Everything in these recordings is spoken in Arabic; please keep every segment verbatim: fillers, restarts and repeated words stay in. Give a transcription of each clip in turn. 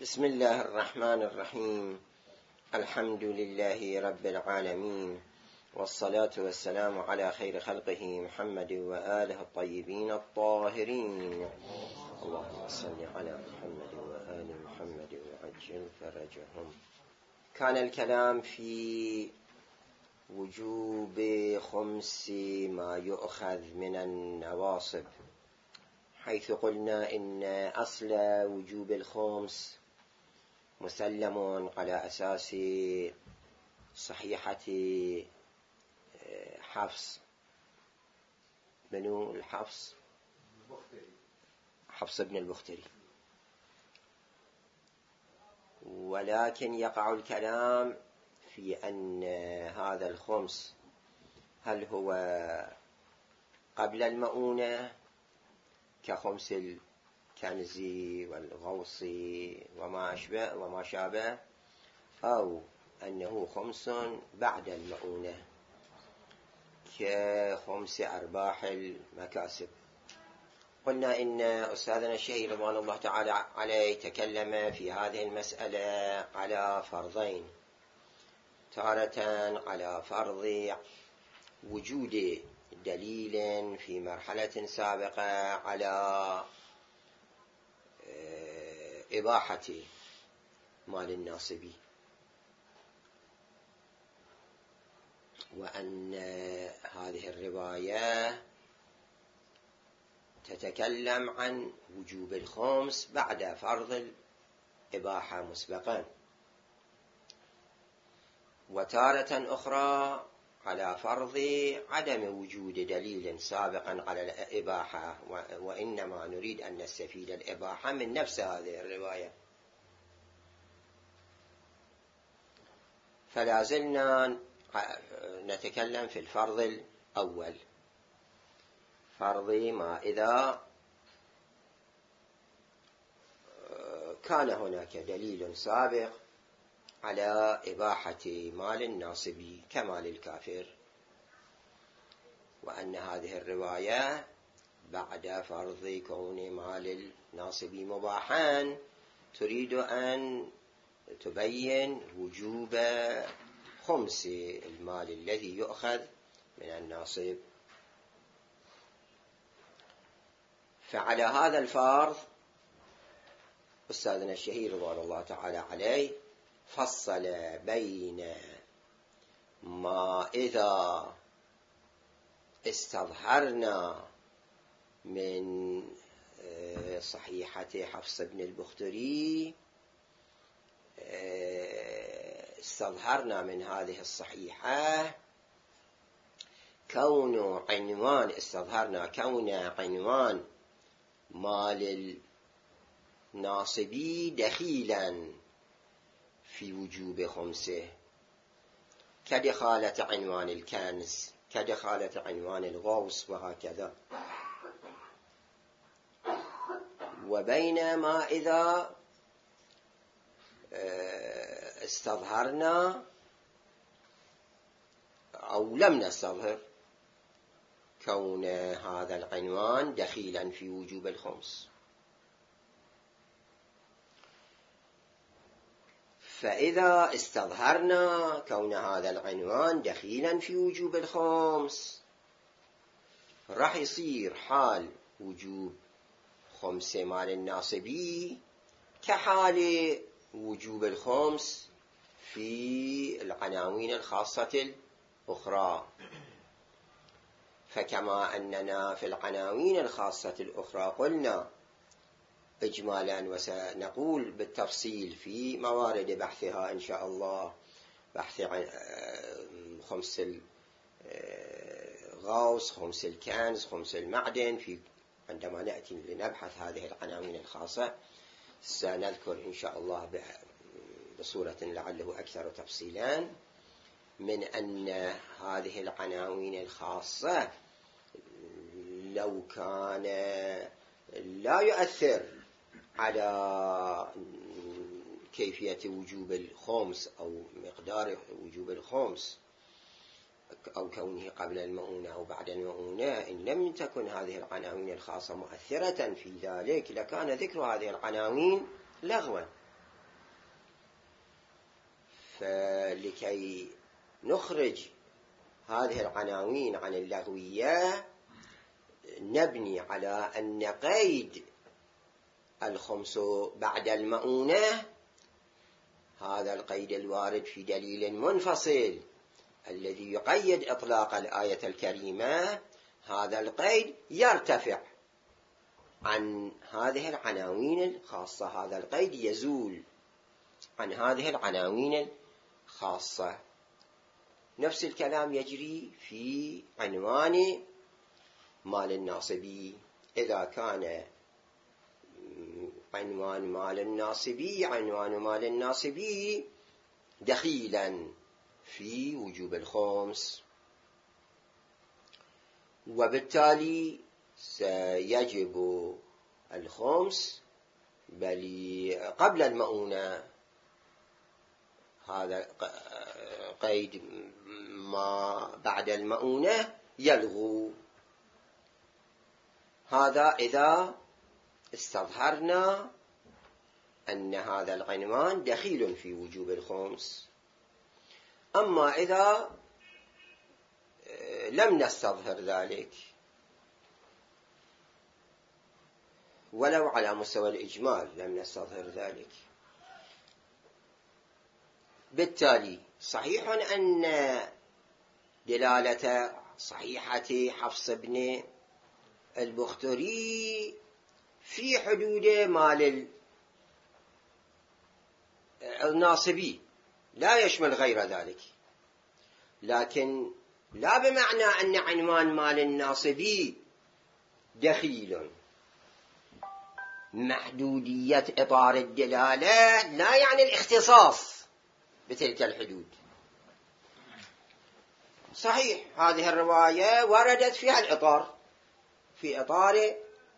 بسم الله الرحمن الرحيم. الحمد لله رب العالمين، والصلاة والسلام على خير خلقه محمد وآله الطيبين الطاهرين. اللهم صل على محمد وآل محمد وعجل فرجهم. كان الكلام في وجوب خمس ما يؤخذ من النواصب، حيث قلنا إن أصل وجوب الخمس مسلم على أساس صحيحة حفص بنو الحفص حفص بن البختري، ولكن يقع الكلام في أن هذا الخمس هل هو قبل المؤونة كخمس الكنز والغوص وما أشبه وما شابه، أو أنه خمس بعد المؤونة كخمس أرباح المكاسب. قلنا إن أستاذنا الشهير رضوان الله تعالى عليه تكلم في هذه المسألة على فرضين: تارة على فرض وجود دليل في مرحلة سابقة على إباحة مال الناصبي، وأن هذه الرواية تتكلم عن وجوب الخمس بعد فرض الإباحة مسبقا، وتارة أخرى على فرض عدم وجود دليل سابقا على الإباحة، وإنما نريد أن نستفيد الإباحة من نفس هذه الرواية. فلا زلنا نتكلم في الفرض الأول، فرض ما إذا كان هناك دليل سابق على إباحة مال الناصبي كمال الكافر، وأن هذه الرواية بعد فرض كون مال الناصبي مباحا تريد أن تبين وجوب خمس المال الذي يؤخذ من الناصب. فعلى هذا الفرض أستاذنا الشهير رضوان الله تعالى عليه فصل بين ما إذا استظهرنا من صحيحة حفص بن البختري، استظهرنا من هذه الصحيحة كون عنوان استظهرنا كون عنوان مال الناصبي دخيلا في وجوب خمسه، كدخالة عنوان الكنز، كدخالة عنوان الغوص، وهكذا. وبينما إذا استظهرنا أو لم نستظهر كون هذا العنوان دخيلا في وجوب الخمس، فإذا استظهرنا كون هذا العنوان دخيلا في وجوب الخمس راح يصير حال وجوب خمس مال الناصبي كحال وجوب الخمس في العناوين الخاصة الأخرى. فكما أننا في العناوين الخاصة الأخرى قلنا إجمالا، وسنقول بالتفصيل في موارد بحثها إن شاء الله، بحث عن خمس الغوص، خمس الكنز، خمس المعدن، في عندما نأتي لنبحث هذه العناوين الخاصة سنذكر إن شاء الله بصورة لعله أكثر تفصيلا من أن هذه العناوين الخاصة لو كان لا يؤثر على كيفية وجوب الخمس أو مقدار وجوب الخمس أو كونه قبل المؤونة أو بعد المؤونة، إن لم تكن هذه العناوين الخاصة مؤثرة في ذلك لكان ذكر هذه العناوين لغوا، فلكي نخرج هذه العناوين عن اللغوية نبني على أن قيد الخمس بعد المؤونة هذا القيد الوارد في دليل منفصل الذي يقيد إطلاق الآية الكريمة، هذا القيد يرتفع عن هذه العناوين الخاصة، هذا القيد يزول عن هذه العناوين الخاصة. نفس الكلام يجري في عنوان مال الناصبي. إذا كان عنوان مال الناصبي عنوان مال الناصبي دخيلا في وجوب الخمس، وبالتالي سيجب الخمس بل قبل المؤونة. هذا قيد ما بعد المؤونة يلغو. هذا إذا استظهرنا أن هذا العنوان دخيل في وجوب الخمس. أما إذا لم نستظهر ذلك ولو على مستوى الإجمال لم نستظهر ذلك، بالتالي صحيح أن دلالة صحيحة حفص بن البختري في حدود مال الناصبي لا يشمل غير ذلك، لكن لا بمعنى أن عنوان مال الناصبي دخيل. محدودية إطار الدلالة لا يعني الاختصاص بتلك الحدود. صحيح هذه الرواية وردت فيها الإطار في إطار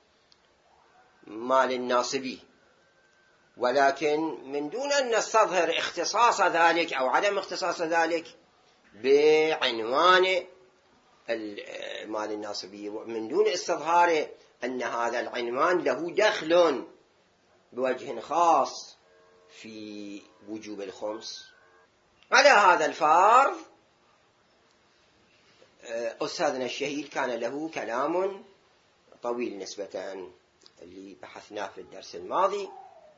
مال الناصبي، ولكن من دون أن نستظهر اختصاص ذلك أو عدم اختصاص ذلك بعنوان مال الناصبي، من دون استظهار أن هذا العنوان له دخل بوجه خاص في وجوب الخمس. على هذا الفرض أستاذنا الشهيد كان له كلام طويل نسبة اللي بحثناه في الدرس الماضي،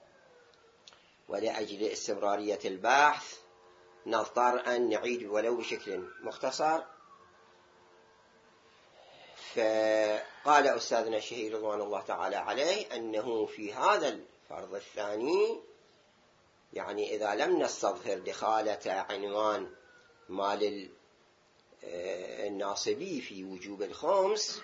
ولأجل استمرارية البحث نضطر أن نعيد ولو بشكل مختصر. فقال أستاذنا الشهيد رضوان الله تعالى عليه أنه في هذا الفرض الثاني، يعني إذا لم نستظهر دخالة عنوان مال الناصبي في وجوب الخمس،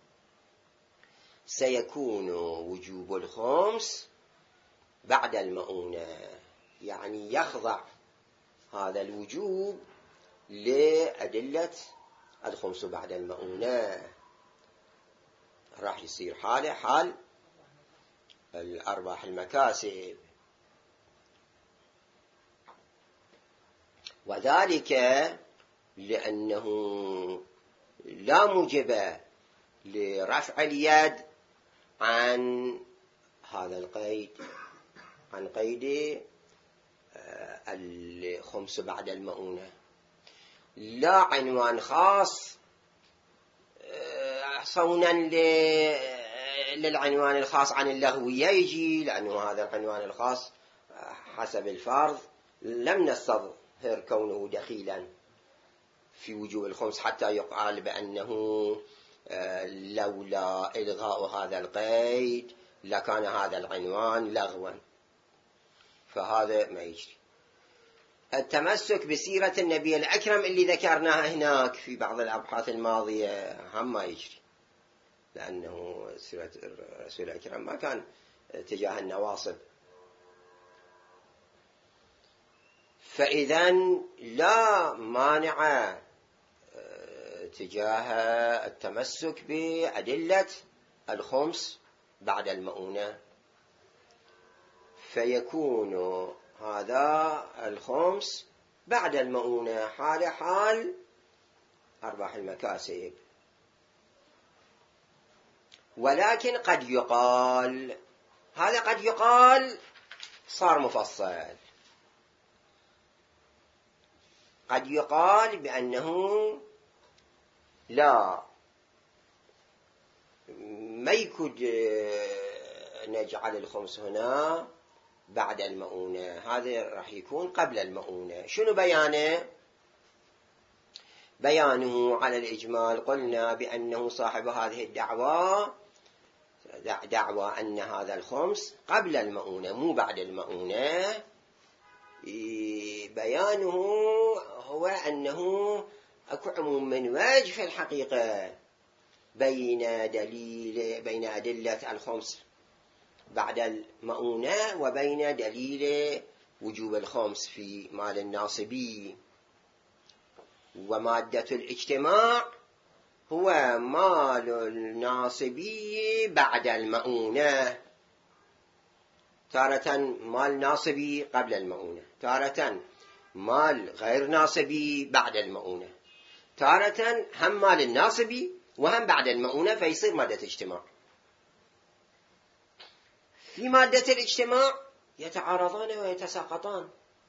سيكون وجوب الخمس بعد المؤونة، يعني يخضع هذا الوجوب لأدلة الخمس بعد المؤونة، راح يصير حاله حال الأرباح المكاسب. وذلك لأنه لا موجب لرفع اليد عن هذا القيد، عن قيد الخمس بعد المؤونة. لا عنوان خاص صونا للعنوان الخاص عن اللغوية يجي، لأنه هذا العنوان الخاص حسب الفرض لم نستظهر كونه دخيلا في وجوب الخمس حتى يقال بأنه لولا إلغاء هذا القيد لكان هذا العنوان لغوا، فهذا ما يجري. التمسك بسيرة النبي الأكرم اللي ذكرناها هناك في بعض الأبحاث الماضية هم ما يجري، لأنه سيرة الرسول الأكرم ما كان تجاه النواصب. فإذن لا مانع تجاه التمسك بأدلة الخمس بعد المؤونة، فيكون هذا الخمس بعد المؤونة حال حال أرباح المكاسب. ولكن قد يقال، هذا قد يقال صار مفصل، قد يقال بأنه لا، ما يكون نجعل الخمس هنا بعد المؤونة، هذا راح يكون قبل المؤونة. شنو بيانه؟ بيانه على الإجمال قلنا بأنه صاحب هذه الدعوة دعوى أن هذا الخمس قبل المؤونة مو بعد المؤونة. بيانه هو أنه أكو عموم من وجه في الحقيقة بين دليل بين أدلة الخمس بعد المؤونة وبين دليل وجوب الخمس في مال الناصبي. ومادة الاجتماع هو مال الناصبي بعد المؤونة، تارة مال ناصبي قبل المؤونة، تارة مال غير ناصبي بعد المؤونة، تارة هم مال الناصبي وهم بعد المؤونة، فيصير مادة اجتماع. في مادة الاجتماع يتعارضان ويتساقطان،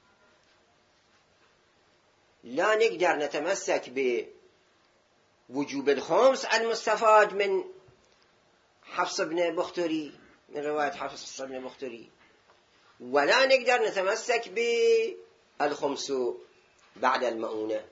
لا نقدر نتمسك بوجوب الخمس المستفاد من حفص بن بختري، من رواية حفص بن بختري، ولا نقدر نتمسك بالخمس بعد المؤونة،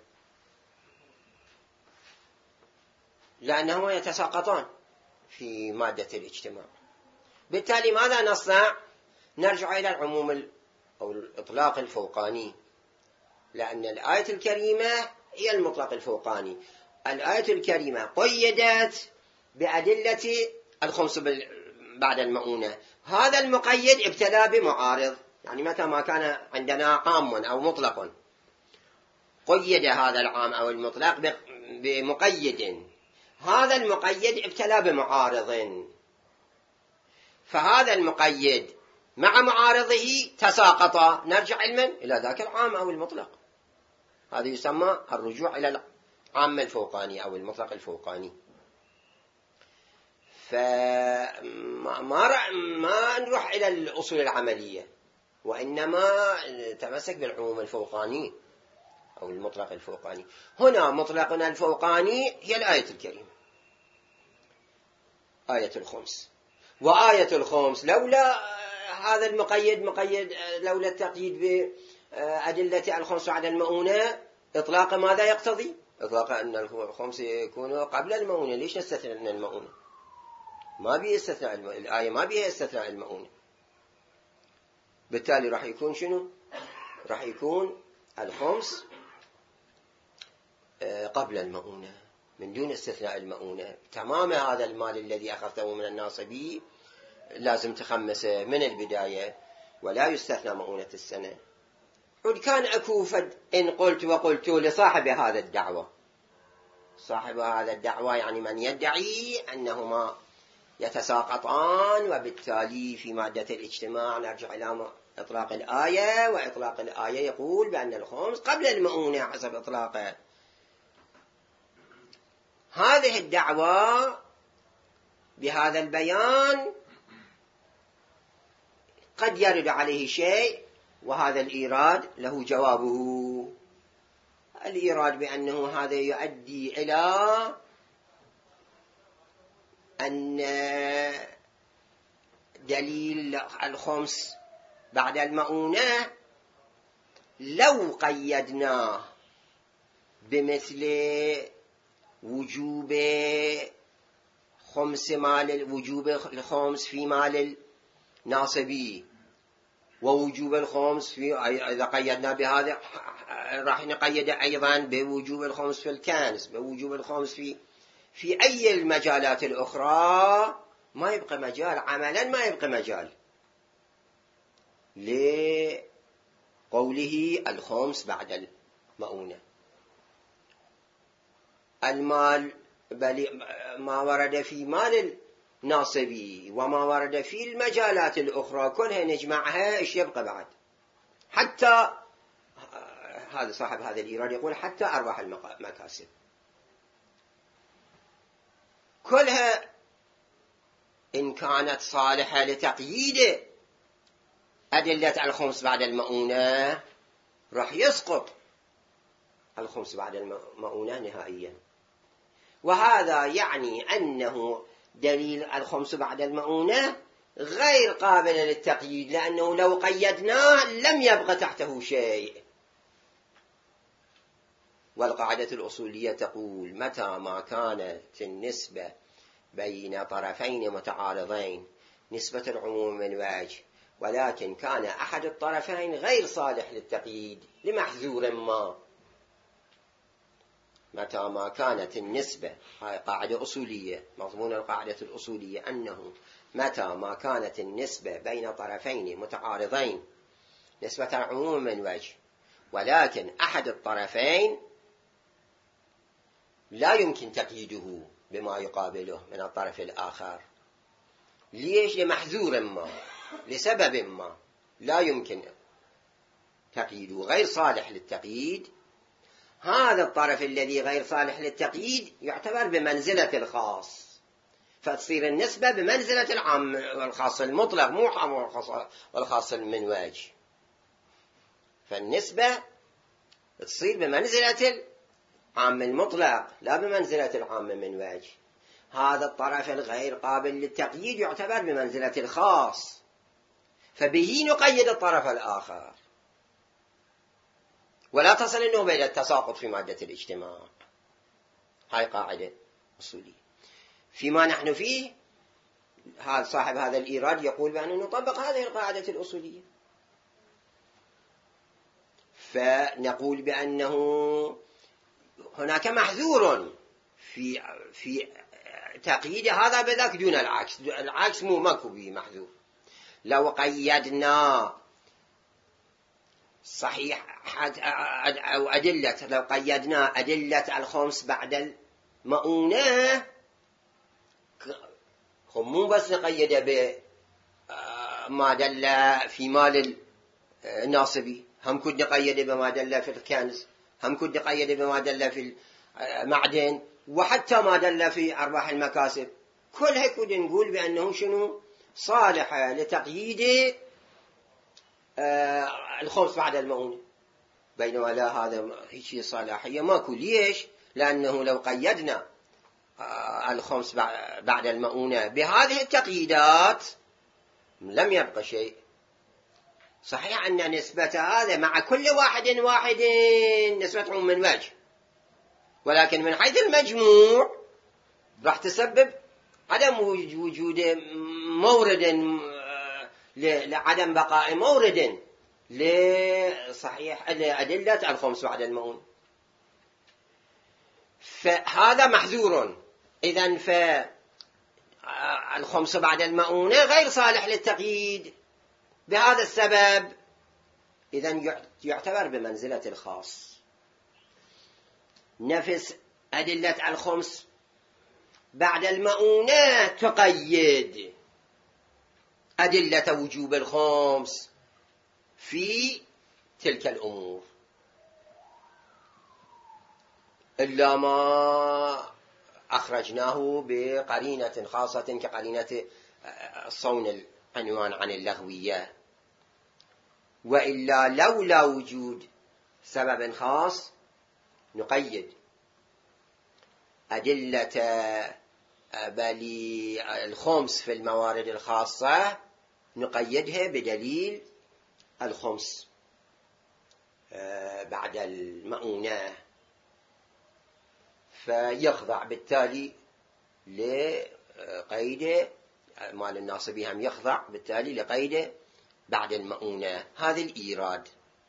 لأنهما يتساقطان في مادة الاجتماع. بالتالي ماذا نصنع؟ نرجع إلى العموم أو الإطلاق الفوقاني، لأن الآية الكريمة هي المطلق الفوقاني. الآية الكريمة قيدت بأدلة الخمس بعد المؤونة، هذا المقيد ابتلى بمعارض، يعني متى ما كان عندنا عام أو مطلق قيد هذا العام أو المطلق بمقيد، هذا المقيد ابتلى بمعارض، فهذا المقيد مع معارضه تساقط، نرجع علما إلى ذاك العام أو المطلق. هذا يسمى الرجوع إلى العام الفوقاني أو المطلق الفوقاني. فما ما ما نروح إلى الأصول العملية، وإنما نتمسك بالعموم الفوقاني أو المطلق الفوقاني. هنا مطلقنا الفوقاني هي الآية الكريمة، آية الخمس. وآية الخمس لولا هذا المقيد مقيد، لولا التقييد بأدلة الخمس بعد المؤونة، إطلاق ماذا يقتضي؟ إطلاق أن الخمس يكون قبل المؤونة. ليش نستثنى من المؤونة؟ ما بيه استثناء المؤونة، الآية ما بيها استثناء المؤونة. بالتالي راح يكون شنو؟ راح يكون الخمس قبل المؤونة من دون استثناء المؤونة. تمام هذا المال الذي أخذته من الناصبي لازم تخمسه من البداية ولا يستثنى مؤونة السنة. قد كان أكو فد إن قلت وقلت لصاحب هذا الدعوة، صاحب هذا الدعوة يعني من يدعي أنهما يتساقطان، وبالتالي في مادة الاجتماع نرجع إلى إطلاق الآية، وإطلاق الآية يقول بأن الخمس قبل المؤونة حسب إطلاقه. هذه الدعوة بهذا البيان قد يرد عليه شيء، وهذا الإيراد له جوابه. الإيراد بأنه هذا يؤدي إلى أن دليل الخمس بعد المؤونة لو قيدناه بمثل وجوب خمس مال وجوب الخمس في مال الناصبي، ووجوب الخمس في، إذا قيدنا بهذا راح نقيد أيضا بوجوب الخمس في الكنز، بوجوب الخمس في في أي المجالات الأخرى، ما يبقى مجال عملا، ما يبقى مجال لقوله الخمس بعد المؤونة. المال بل ما ورد في مال الناصبي وما ورد في المجالات الأخرى كلها نجمعها، إيش يبقى بعد؟ حتى هذا صاحب هذا الإيراد يقول حتى أرباح المكاسب كلها إن كانت صالحة لتقييد أدلة الخمس بعد المؤونة راح يسقط الخمس بعد المؤونة نهائيا. وهذا يعني أنه دليل الخمس بعد المؤونة غير قابل للتقييد، لأنه لو قيدناه لم يبقى تحته شيء. والقاعدة الأصولية تقول: متى ما كانت النسبة بين طرفين متعارضين نسبة العموم من وجه، ولكن كان أحد الطرفين غير صالح للتقييد لمحذور ما، متى ما كانت النسبة، هاي قاعدة أصولية، مضمون القاعدة الأصولية أنه متى ما كانت النسبة بين طرفين متعارضين نسبة العموم من وجه، ولكن أحد الطرفين لا يمكن تقييده بما يقابله من الطرف الآخر. ليش؟ لمحذور ما، لسبب ما لا يمكن تقييده، غير صالح للتقييد. هذا الطرف الذي غير صالح للتقييد يعتبر بمنزلة الخاص، فتصير النسبة بمنزلة العام والخاص المطلق، مو عام والخاص من وجه. فالنسبة تصير بمنزلة العام المطلق لا بمنزلة العام من وجه. هذا الطرف الغير قابل للتقييد يعتبر بمنزلة الخاص، فبه نقيد الطرف الآخر، ولا تصل النوبة إلى التساقط في مادة الاجتماع. هاي قاعدة أصولية. فيما نحن فيه هذا صاحب هذا الإيراد يقول بأن نطبق هذه القاعدة الأصولية، فنقول بأنه هناك محذور في في تقييد هذا بذاك دون العكس. العكس مو ماكو به محذور. لو قيدنا صحيح أو أدلة، لو قيدنا أدلة الخمس بعد المؤونة، هم مو بس نقيد بما دل في مال الناصبي، هم كد نقيد بما دل في الكنز، هم كد نقيد بما دل في المعدن، وحتى ما دل في أرباح المكاسب. كل هيك كد نقول بأنه شنو صالحة لتقييد الخمس بعد المؤونة، بينما لا، هذا هيك صلاحية ماكو. ليش؟ لأنه لو قيدنا الخمس بعد المؤونة بهذه التقييدات لم يبقى شيء. صحيح أن نسبة هذا مع كل واحد واحد نسبة من وجه، ولكن من حيث المجموع راح تسبب عدم وجود مورد، لعدم بقاء مورد لصحيح لأدلة الخمس بعد المؤونة. فهذا محذور. إذن فالخمس بعد المؤونة غير صالح للتقييد بهذا السبب، إذن يعتبر بمنزلة الخاص. نفس أدلة الخمس بعد المؤونة تقيد أدلة وجوب الخمس في تلك الأمور، إلا ما أخرجناه بقرينة خاصة كقرينة صون العنوان عن اللغوية. وإلا لولا وجود سبب خاص نقيد أدلة بل الخمس في الموارد الخاصة، نقيدها بدليل الخمس بعد المؤونة، فيخضع بالتالي لقيد مال الناصبي، هم يخضع بالتالي لقيد بعد المؤونة. هذا الإيراد.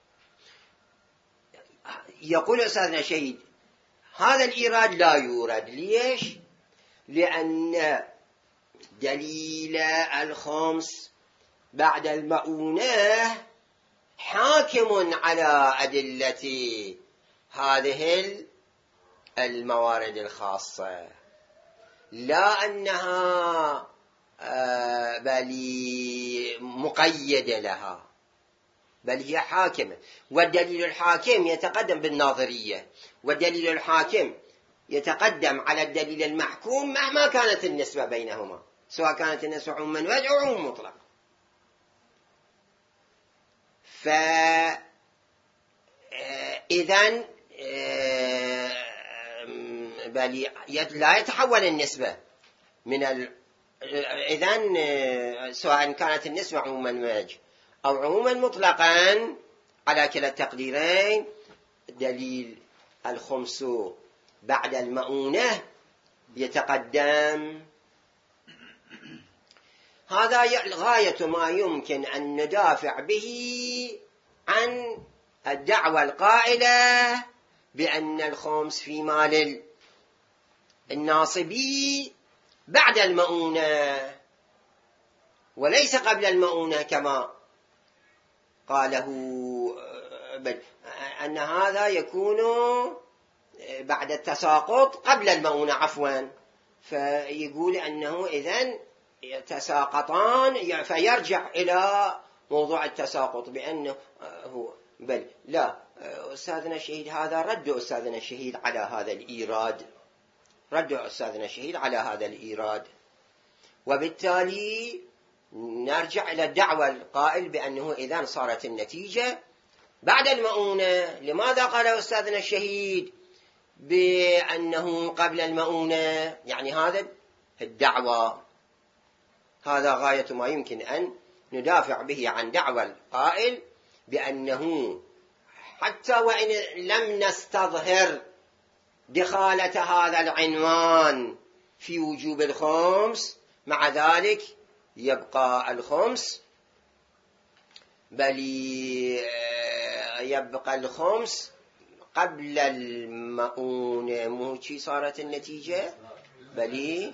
يقول أستاذنا شهيد هذا الإيراد لا يورد. ليش؟ لأن دليل الخمس بعد المؤونة حاكم على أدلة هذه الموارد الخاصة، لا أنها بل مقيدة لها، بل هي حاكمة. والدليل الحاكم يتقدم بالناظرية، والدليل الحاكم يتقدم على الدليل المحكوم مهما كانت النسبة بينهما، سواء كانت النسبة عموما من وجه أو عموم مطلق. فإذن بل لا يتحول النسبة من ال... إذن سواء كانت النسبة عموما وجه أو عموما مطلقا على كلا التقديرين دليل الخمس بعد المؤونة يتقدم. هذا غاية ما يمكن أن ندافع به عن الدعوة القائلة بأن الخمس في مال الناصبي بعد المؤونة وليس قبل المؤونة كما قاله، بل أن هذا يكون بعد التساقط قبل المؤونة عفوا، فيقول أنه إذن يتساقطان فيرجع إلى موضوع التساقط بأنه هو، بل لا أستاذنا الشهيد هذا رد أستاذنا الشهيد على هذا الإيراد، رد أستاذنا الشهيد على هذا الإيراد، وبالتالي نرجع إلى الدعوة القائل بأنه إذن صارت النتيجة بعد المؤونة. لماذا قال أستاذنا الشهيد بأنه قبل المؤونة؟ يعني هذا الدعوة، هذا غاية ما يمكن أن ندافع به عن دعوة القائل بأنه حتى وإن لم نستظهر دخالة هذا العنوان في وجوب الخمس، مع ذلك يبقى الخمس، بل يبقى الخمس قبل المؤونة. مو شي صارت النتيجة، بل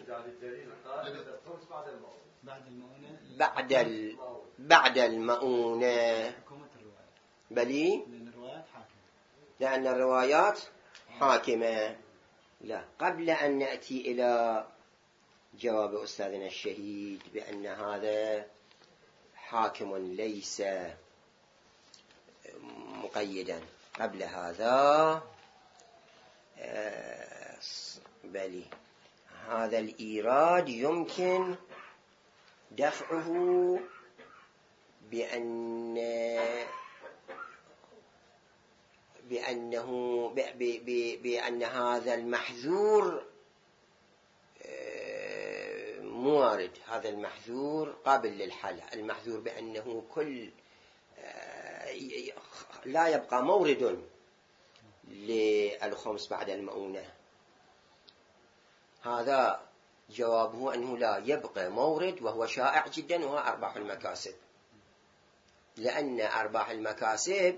بعد ال... بعد المؤونة، بل لأن الروايات حاكمة. لا، قبل أن نأتي إلى جواب أستاذنا الشهيد بأن هذا حاكم ليس مقيدا، قبل هذا بل هذا الإيراد يمكن دفعه بأن بأنه بأن هذا المحذور موارد، هذا المحذور قابل للحل، المحذور بأنه كل لا يبقى مورد للخمس بعد المؤونة. هذا جوابه أنه لا يبقى مورد، وهو شائع جدا، وهو أرباح المكاسب، لأن أرباح المكاسب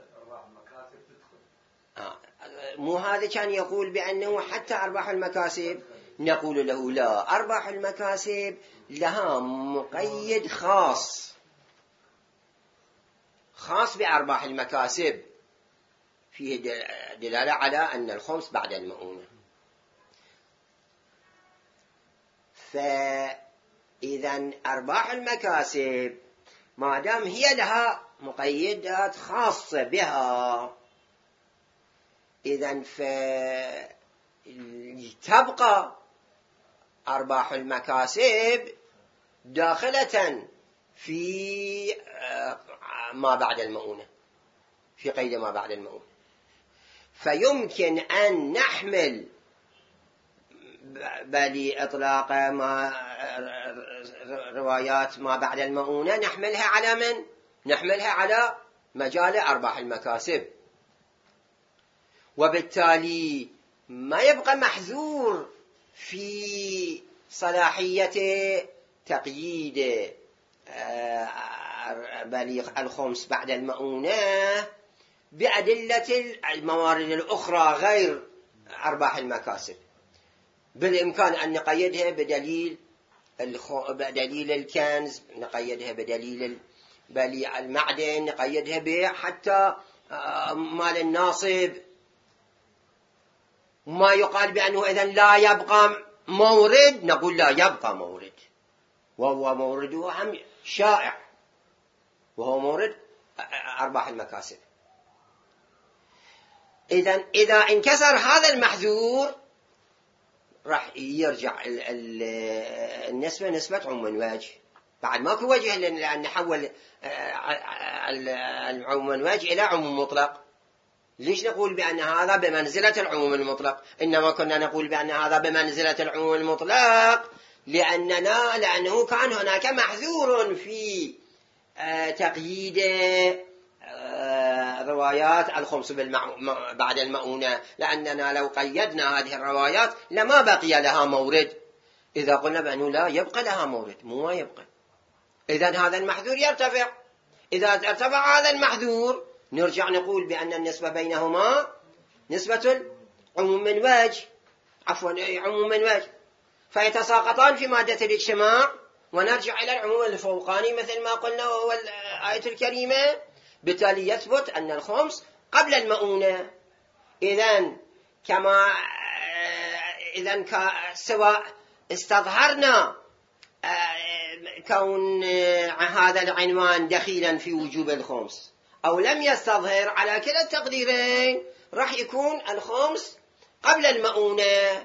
آه. مو هذا كان يقول بأنه حتى أرباح المكاسب، نقول له لا، أرباح المكاسب لها مقيد خاص خاص بأرباح المكاسب، فيه دلالة على أن الخمس بعد المؤونة. فإذا أرباح المكاسب ما دام هي لها مقيدات خاصة بها، إذن فتبقى أرباح المكاسب داخلة في ما بعد المؤونة، في قيد ما بعد المؤونة. فيمكن أن نحمل بل إطلاق ما روايات ما بعد المؤونة نحملها على من؟ نحملها على مجال أرباح المكاسب، وبالتالي ما يبقى محذور في صلاحية تقييد بليغ الخمس بعد المؤونة بأدلة الموارد الأخرى غير أرباح المكاسب. بالإمكان أن نقيدها بدليل بدليل الكنز، نقيدها بدليل بليع المعدن، نقيدها بحتى مال الناصب. ما يقال بأنه إذن لا يبقى مورد، نقول لا يبقى مورد، وهو مورده هم شائع، وهو مورد أرباح المكاسب. إذن إذا انكسر هذا المحذور راح يرجع النسبة نسبة عموم وجه، بعد ماكو وجه لأن نحول العموم وجه إلى عموم مطلق، ليش نقول بأن هذا بمنزلة العموم المطلق؟ إنما كنا نقول بأن هذا بمنزلة العموم المطلق لأننا لأنه كان هناك محذور في تقييد روايات الخمس بعد المؤونة، لأننا لو قيدنا هذه الروايات لما بقي لها مورد. إذا قلنا بأنه لا يبقى لها مورد، مو ما يبقى، إذن هذا المحذور يرتفع. إذا ارتفع هذا المحذور نرجع نقول بأن النسبة بينهما نسبة عموم من وجه، عفوا عموم من وجه، فيتساقطان في مادة الاجتماع، ونرجع إلى العموم الفوقاني مثل ما قلنا وهو الآية الكريمة. بالتالي يثبت أن الخمس قبل المؤونة. إذن كما إذن سواء استظهرنا كون هذا العنوان دخيلا في وجوب الخمس أو لم يستظهر، على كلا التقديرين راح يكون الخمس قبل المؤونة.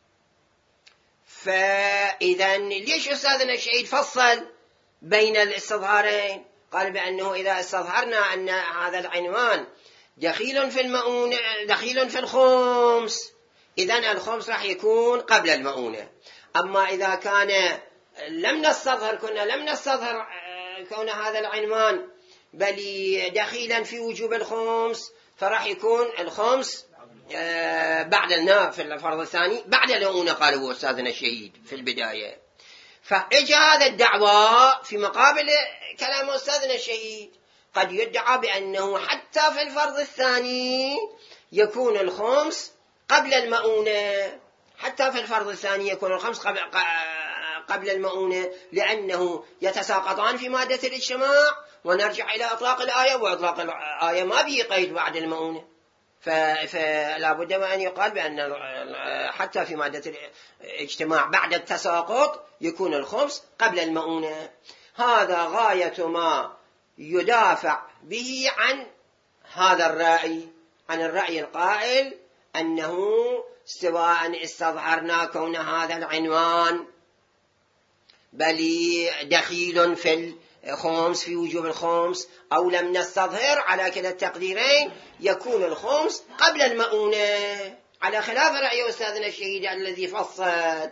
فإذا ليش أستاذنا الشهيد فصل بين الاستظهارين؟ قال بأنه إذا استظهرنا أن هذا العنوان دخيل في المؤونة دخيل في الخمس، إذن الخمس راح يكون قبل المؤونة. أما إذا كان لم نستظهر كنا لم نستظهر كون هذا العنوان بل دخيلا في وجوب الخمس، فراح يكون الخمس بعد النا في الفرض الثاني بعد المؤونة، قالوا أستاذنا الشهيد في البداية. فإجا هذا الدعوة في مقابل كلام أستاذنا الشهيد. قد يدعى بأنه حتى في الفرض الثاني يكون الخمس قبل المؤونة، حتى في الفرض الثاني يكون الخمس قبل قبل المؤونة، لأنه يتساقطان في مادة الاجتماع. ونرجع إلى إطلاق الآية، وإطلاق الآية ما به قيد بعد المؤونة، فلا بد وأن يقال بأن حتى في مادة الاجتماع بعد التساقط يكون الخمس قبل المؤونة. هذا غاية ما يدافع به عن هذا الرأي، عن الرأي القائل أنه سواء استظهرنا كون هذا العنوان بل دخيل في الخمس في وجوب الخمس أو لم نستظهر، على كلا التقديرين يكون الخمس قبل المؤونة، على خلاف رأي أستاذنا الشهيد الذي فصل.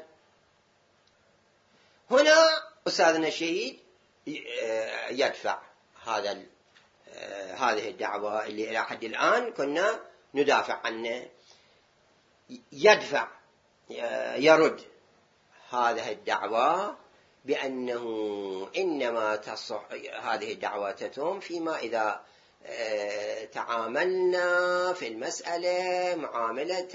هنا أستاذنا الشهيد يدفع هذا هذه الدعوة اللي إلى حد الآن كنا ندافع عنه، يدفع يرد هذه الدعوة بأنه إنما تصح هذه الدعوة تتم فيما إذا تعاملنا في المسألة معاملة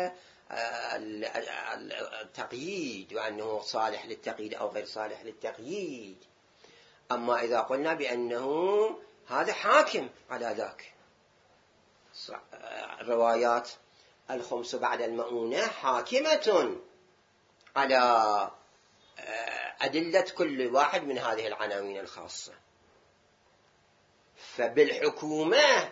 التقييد، وأنه صالح للتقييد أو غير صالح للتقييد. أما إذا قلنا بأنه هذا حاكم على ذاك، روايات الخمس بعد المؤونة حاكمة على أدلة كل واحد من هذه العناوين الخاصة، فبالحكومة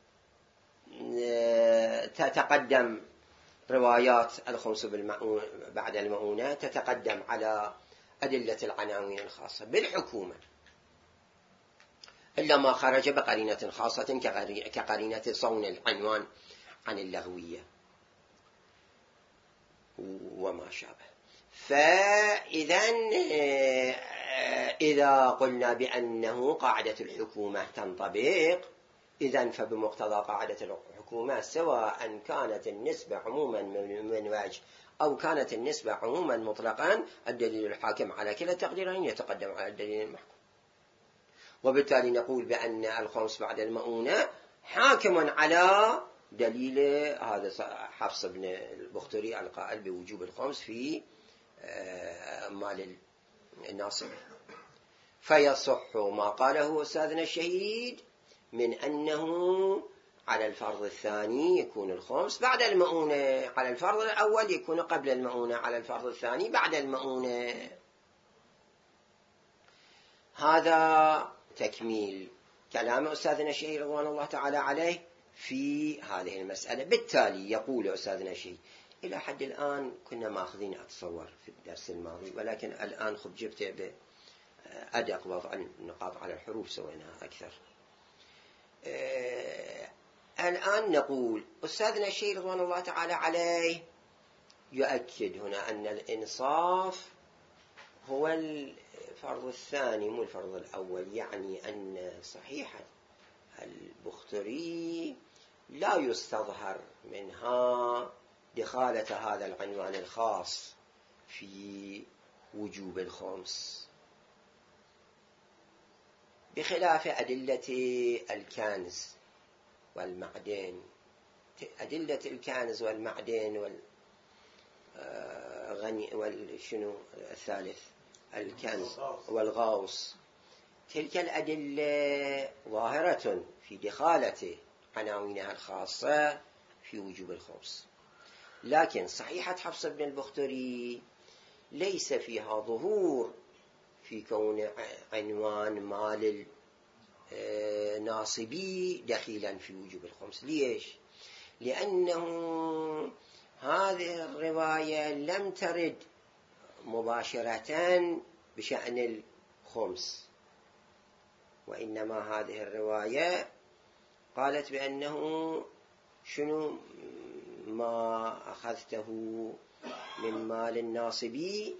تتقدم روايات الخمس بعد المؤونة تتقدم على أدلة العناوين الخاصة بالحكومة، إلا ما خرج بقرينة خاصة كقرينة صون العنوان عن اللغوية وما شابه. فإذا إذا قلنا بأنه قاعدة الحكومة تنطبق، إذن فبمقتضى قاعدة الحكومة سواء كانت النسبة عموما من وجه أو كانت النسبة عموما مطلقا، الدليل الحاكم على كلا التقديرين يتقدم على الدليل المحكوم. وبالتالي نقول بأن الخمس بعد المؤونة حاكم على دليل هذا حفص بن البختري القائل بوجوب الخمس في مال الناصب. فيصح ما قاله أستاذنا الشهيد من أنه على الفرض الثاني يكون الخمس بعد المؤونة، على الفرض الأول يكون قبل المؤونة، على الفرض الثاني بعد المؤونة. هذا تكميل كلام أستاذنا الشهيد رضوان الله تعالى عليه في هذه المسألة. بالتالي يقول أستاذنا الشهيد إلى حد الآن كنا ماخذين أتصور في الدرس الماضي، ولكن الآن خب جبت بأدق وضع النقاط على الحروف سويناها أكثر. الآن نقول أستاذنا الشيخ رضوان الله تعالى عليه يؤكد هنا أن الإنصاف هو الفرض الثاني مو الفرض الأول، يعني أن صحيحة البختري لا يستظهر منها دخالة هذا العنوان الخاص في وجوب الخمس، بخلاف أدلة الكنز والمعدن. أدلة الكنز والمعدن والغني والشنو الثالث الكنز والغوص، تلك الأدلة ظاهرة في دخالة عناوينها الخاصة في وجوب الخمس، لكن صحيحة حفص بن البختري ليس فيها ظهور في كون عنوان مال الناصبي دخيلا في وجوب الخمس. ليش؟ لأنه هذه الرواية لم ترد مباشرة بشأن الخمس، وإنما هذه الرواية قالت بأنه شنو ما أخذته من مال الناصبي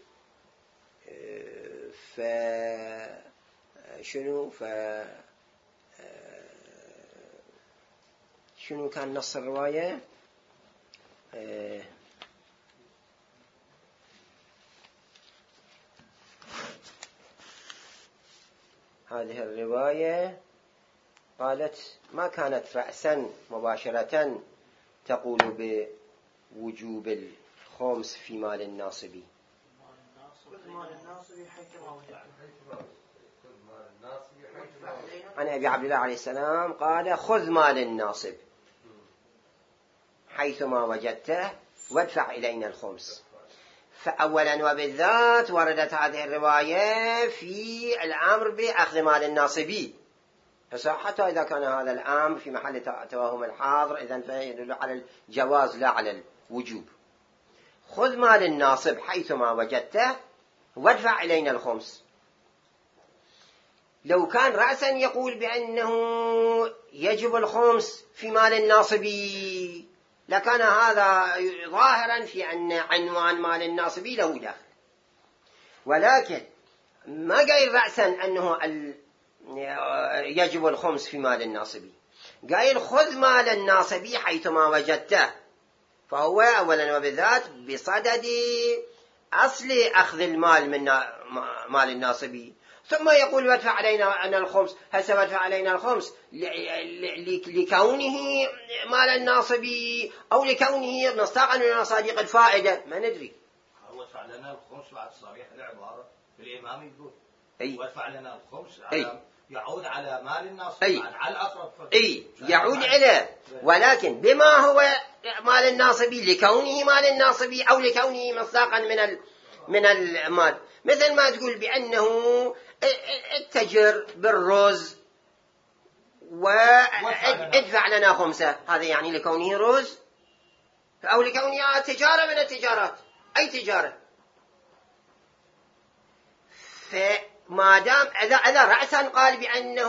فشنو ف شنو كان نص الرواية؟ هذه الرواية قالت ما كانت رأسا مباشرة تقول بوجوب الخمس في مال الناصبي. عن أبي عبد الله عليه السلام قال خذ مال الناصب حيثما وجدته وادفع إلينا الخمس. فأولا وبالذات وردت هذه الرواية في الأمر بأخذ مال الناصبي، حتى إذا كان هذا الأمر في محل توهم الحاضر إذن فيدل على الجواز لا على الوجوب. خذ مال الناصب حيثما وجدته وادفع إلينا الخمس. لو كان رأسا يقول بأنه يجب الخمس في مال الناصبي لكان هذا ظاهرا في أن عنوان مال الناصبي له دخل، ولكن ما قايل رأسا أنه يجب الخمس في مال الناصبي، قايل خذ مال الناصبي حيثما وجدته، فهو أولا وبالذات بصدد أصل أخذ المال من مال الناصبي، ثم يقول وادفع علينا أن الخمس. هسه وادفع علينا الخمس لكونه مال الناصبي أو لكونه مصداقا من مصادق الفائدة ما ندري. هو ادفع لنا الخمس بعد صريح العبارة الإمام يقول أي وادفع لنا الخمس على يعود على مال الناصب أي على الأقرب أي يعود إليه، ولكن بما هو مال الناصبي لكونه مال الناصبي أو لكونه مصداقا من من المال، مثل ما تقول بأنه التجر بالرز وادفع لنا خمسة، هذا يعني لكونه رز أو لكونه تجارة من التجارات، أي تجارة. فما دام إذا إذا رأسا قال بأنه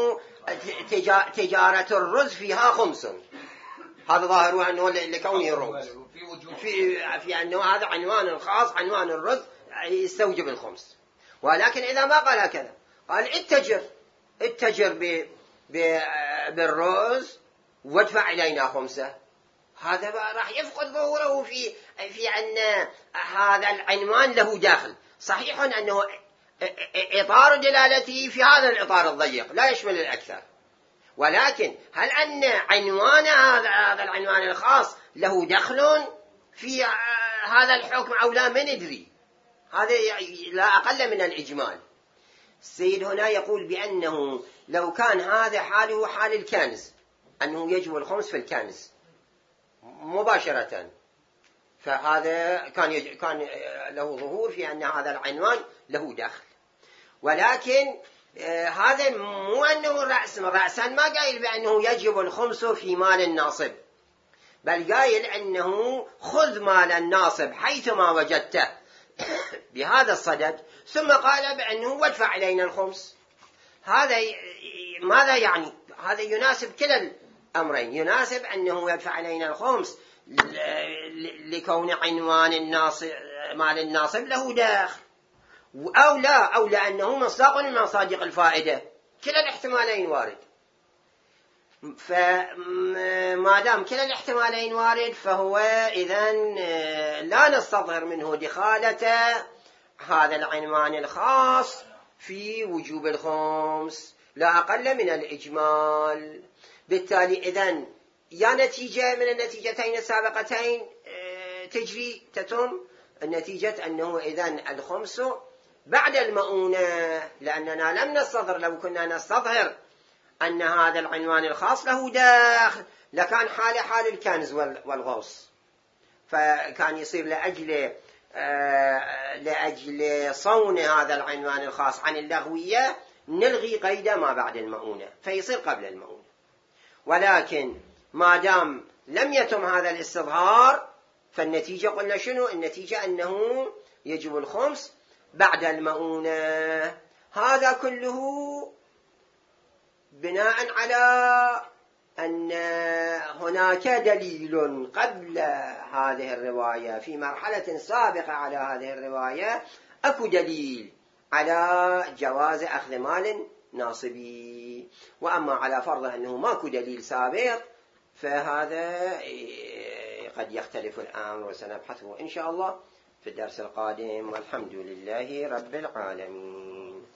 تجارة الرز فيها خمس، هذا ظاهر أنه لكونه الرز في في أنه هذا عنوان خاص، عنوان الرز يستوجب الخمس. ولكن إذا ما قال هكذا، قال التجر التجر ب بالرز وادفع إلينا خمسة، هذا راح يفقد ظهوره في في أن هذا العنوان له داخل. صحيح أنه إطار دلالته في هذا الإطار الضيق لا يشمل الأكثر، ولكن هل أن عنوان هذا هذا العنوان الخاص له دخل في هذا الحكم أو لا ما ندري، هذا لا أقل من الإجمال. السيد هنا يقول بأنه لو كان هذا حاله حال الكنز، أنه يجب الخمس في الكنز مباشرة، فهذا كان يج... كان له ظهور في أن هذا العنوان له دخل. ولكن آه هذا مو أنه رأس رأسا ما قايل بأنه يجب الخمس في مال الناصب، بل قايل أنه خذ مال الناصب حيثما وجدته بهذا الصدد، ثم قال بأنه وادفع إلينا الخمس. هذا ماذا يعني؟ هذا يناسب كلا أمرين: يناسب أنه يدفع علينا الخمس لكون عنوان الناصب مال الناصب له داخل، أو لا، أو لأنه مصداق من مصادق الفائدة. كلا الاحتمالين وارد. فما دام كلا الاحتمالين وارد فهو إذن لا نستظهر منه دخالة هذا العنوان الخاص في وجوب الخمس، لا أقل من الإجمال. بالتالي إذن يا نتيجة من النتيجتين السابقتين تجري تتم، النتيجة أنه إذن الخمس بعد المؤونة، لأننا لم نستظهر. لو كنا نستظهر أن هذا العنوان الخاص له داخل لكان حال حال الكنز والغوص، فكان يصير لأجل آه لأجل صون هذا العنوان الخاص عن اللغوية نلغي قيد ما بعد المؤونة فيصير قبل المؤونة. ولكن ما دام لم يتم هذا الاستظهار فالنتيجة قلنا شنو؟ النتيجة أنه يجب الخمس بعد المؤونة. هذا كله بناء على أن هناك دليل قبل هذه الرواية في مرحلة سابقة على هذه الرواية، أكو دليل على جواز أخذ مال ناصبي. وأما على فرض أنه ماكو دليل سابق فهذا قد يختلف الأمر، وسنبحثه إن شاء الله في الدرس القادم، والحمد لله رب العالمين.